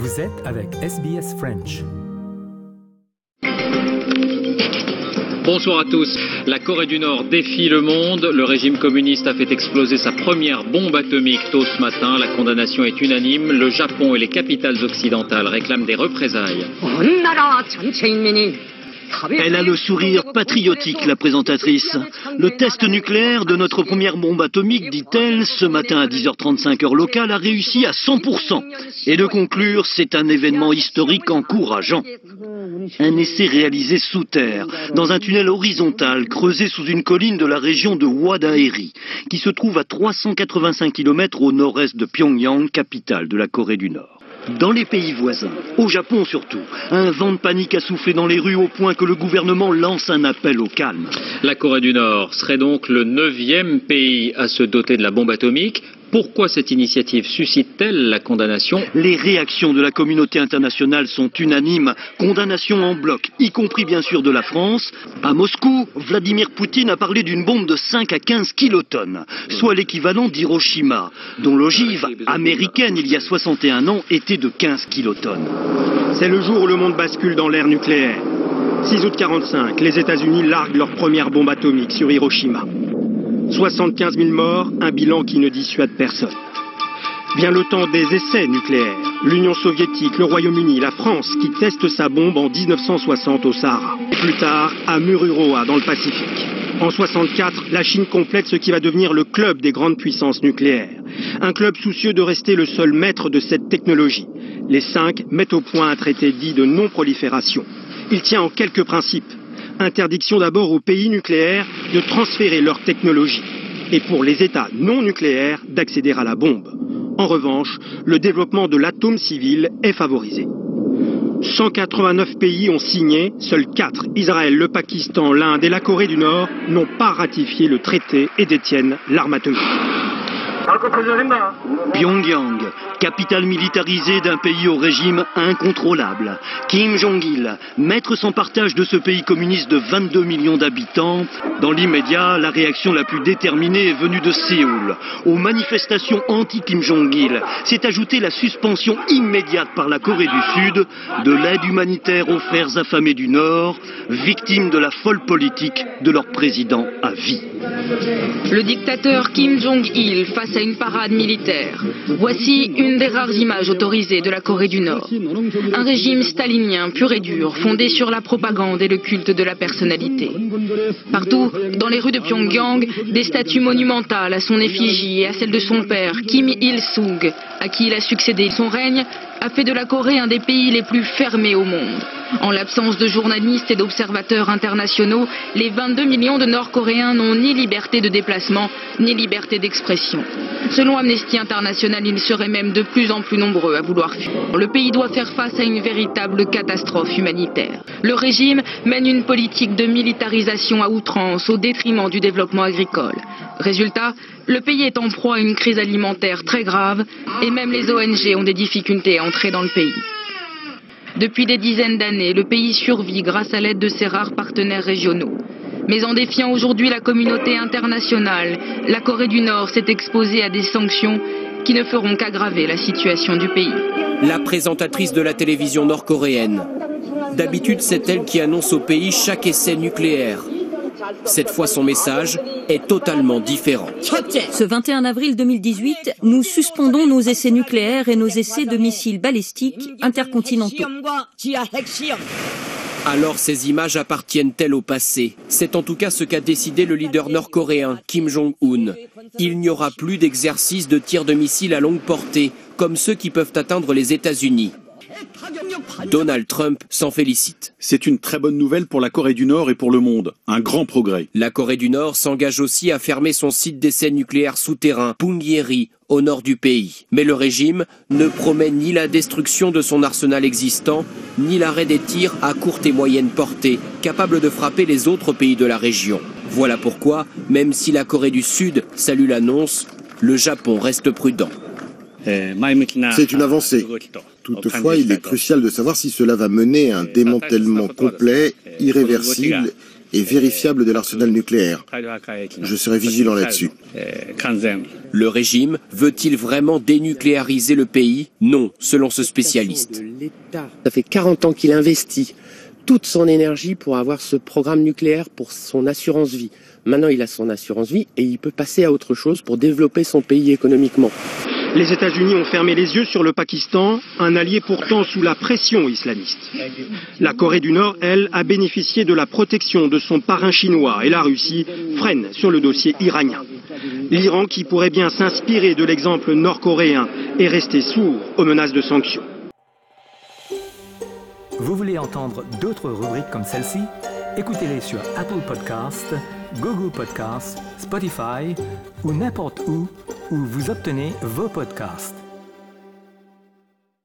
Vous êtes avec SBS French. Bonsoir à tous. La Corée du Nord défie le monde. Le régime communiste a fait exploser sa première bombe atomique tôt ce matin. La condamnation est unanime. Le Japon et les capitales occidentales réclament des représailles. Elle a le sourire patriotique, la présentatrice. Le test nucléaire de notre première bombe atomique, dit-elle, ce matin à 10h35 heure locale, a réussi à 100%. Et de conclure, c'est un événement historique encourageant. Un essai réalisé sous terre, dans un tunnel horizontal creusé sous une colline de la région de Wadaeri, qui se trouve à 385 km au nord-est de Pyongyang, capitale de la Corée du Nord. Dans les pays voisins, au Japon surtout, un vent de panique a soufflé dans les rues au point que le gouvernement lance un appel au calme. La Corée du Nord serait donc le 9e pays à se doter de la bombe atomique. Pourquoi cette initiative suscite-t-elle la condamnation ? Les réactions de la communauté internationale sont unanimes. Condamnation en bloc, y compris bien sûr de la France. À Moscou, Vladimir Poutine a parlé d'une bombe de 5 à 15 kilotonnes, soit l'équivalent d'Hiroshima, dont l'ogive américaine il y a 61 ans était de 15 kilotonnes. C'est le jour où le monde bascule dans l'ère nucléaire. 6 août 1945, les États-Unis larguent leur première bombe atomique sur Hiroshima. 75 000 morts, un bilan qui ne dissuade personne. Vient le temps des essais nucléaires. L'Union soviétique, le Royaume-Uni, la France qui testent sa bombe en 1960 au Sahara. Plus tard, à Mururoa dans le Pacifique. En 64, la Chine complète ce qui va devenir le club des grandes puissances nucléaires. Un club soucieux de rester le seul maître de cette technologie. Les 5 mettent au point un traité dit de non-prolifération. Il tient en quelques principes. Interdiction d'abord aux pays nucléaires de transférer leur technologie et pour les États non nucléaires d'accéder à la bombe. En revanche, le développement de l'atome civil est favorisé. 189 pays ont signé, seuls 4, Israël, le Pakistan, l'Inde et la Corée du Nord, n'ont pas ratifié le traité et détiennent l'arme atomique. Pyongyang, capitale militarisée d'un pays au régime incontrôlable. Kim Jong-il, maître sans partage de ce pays communiste de 22 millions d'habitants. Dans l'immédiat, la réaction la plus déterminée est venue de Séoul. Aux manifestations anti-Kim Jong-il s'est ajoutée la suspension immédiate par la Corée du Sud de l'aide humanitaire aux frères affamés du Nord, victimes de la folle politique de leur président à vie. Le dictateur Kim Jong-il face à une parade militaire. Voici une des rares images autorisées de la Corée du Nord. Un régime stalinien pur et dur, fondé sur la propagande et le culte de la personnalité. Partout, dans les rues de Pyongyang, des statues monumentales à son effigie et à celle de son père, Kim Il-sung, à qui il a succédé. Son règne a fait de la Corée un des pays les plus fermés au monde. En l'absence de journalistes et d'observateurs internationaux, les 22 millions de Nord-Coréens n'ont ni liberté de déplacement, ni liberté d'expression. Selon Amnesty International, ils seraient même de plus en plus nombreux à vouloir fuir. Le pays doit faire face à une véritable catastrophe humanitaire. Le régime mène une politique de militarisation à outrance au détriment du développement agricole. Résultat, le pays est en proie à une crise alimentaire très grave et même les ONG ont des difficultés à entrer dans le pays. Depuis des dizaines d'années, le pays survit grâce à l'aide de ses rares partenaires régionaux. Mais en défiant aujourd'hui la communauté internationale, la Corée du Nord s'est exposée à des sanctions qui ne feront qu'aggraver la situation du pays. La présentatrice de la télévision nord-coréenne. D'habitude, c'est elle qui annonce au pays chaque essai nucléaire. Cette fois, son message est totalement différent. Ce 21 avril 2018, nous suspendons nos essais nucléaires et nos essais de missiles balistiques intercontinentaux. Alors ces images appartiennent-elles au passé ? C'est en tout cas ce qu'a décidé le leader nord-coréen, Kim Jong-un. Il n'y aura plus d'exercice de tir de missiles à longue portée, comme ceux qui peuvent atteindre les États-Unis. Donald Trump s'en félicite. C'est une très bonne nouvelle pour la Corée du Nord et pour le monde. Un grand progrès. La Corée du Nord s'engage aussi à fermer son site d'essai nucléaire souterrain, Punggye-ri, au nord du pays. Mais le régime ne promet ni la destruction de son arsenal existant, ni l'arrêt des tirs à courte et moyenne portée, capables de frapper les autres pays de la région. Voilà pourquoi, même si la Corée du Sud salue l'annonce, le Japon reste prudent. C'est une avancée. Toutefois, il est crucial de savoir si cela va mener à un démantèlement complet, irréversible et vérifiable de l'arsenal nucléaire. Je serai vigilant là-dessus. Le régime veut-il vraiment dénucléariser le pays? Non, selon ce spécialiste. Ça fait 40 ans qu'il investit toute son énergie pour avoir ce programme nucléaire pour son assurance vie. Maintenant, il a son assurance vie et il peut passer à autre chose pour développer son pays économiquement. Les États-Unis ont fermé les yeux sur le Pakistan, un allié pourtant sous la pression islamiste. La Corée du Nord, elle, a bénéficié de la protection de son parrain chinois et la Russie freine sur le dossier iranien. L'Iran, qui pourrait bien s'inspirer de l'exemple nord-coréen, est resté sourd aux menaces de sanctions. Vous voulez entendre d'autres rubriques comme celle-ci? Écoutez-les sur Apple Podcasts, Google Podcasts, Spotify ou n'importe où vous obtenez vos podcasts.